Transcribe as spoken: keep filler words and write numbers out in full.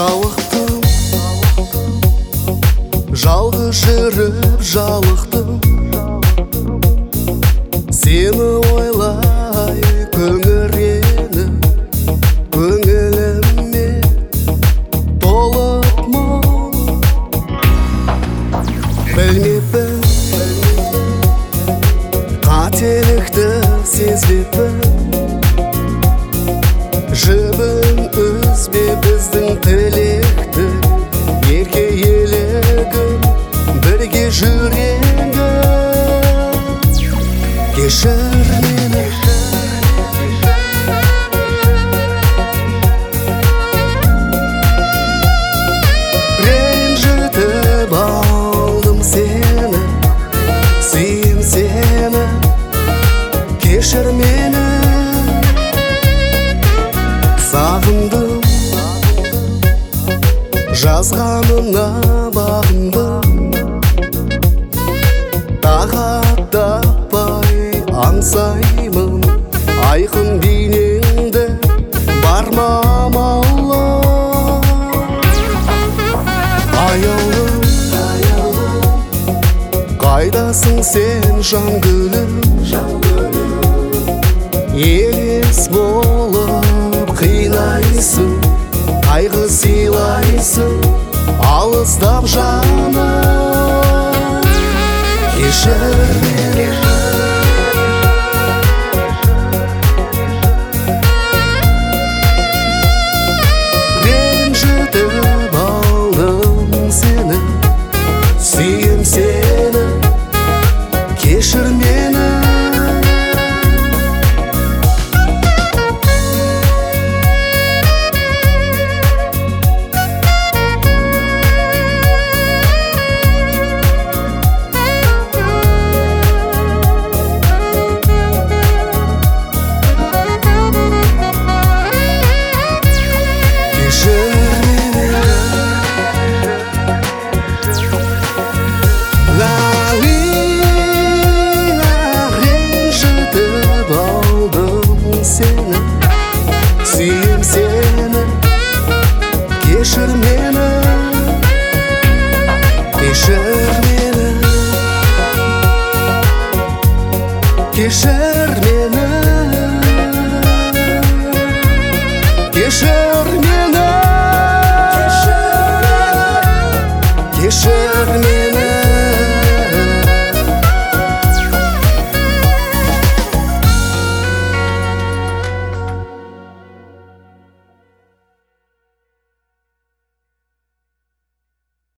Жалықтым, жалғыз жүріп жалықтым, сені ойлай күңіреніп, көңіліме толып мұң. Білмеппін, қателікті сезбеппін, жібін үзбе біздің тілекті, ерке елігім, бірге жүрегім. Кешір мені, ренжітіп алдым сені, сүйем сені, кешір мені. Сағындым, жазғанына бағындым, тағат таппай аңсаймын айқын бейнеңді, бар ма амалы. Аяулым, қайдасың сен жан гүлім, елес болып қинайсың, қайғы сыйлайсың, алыстап жаным. Кешір мені.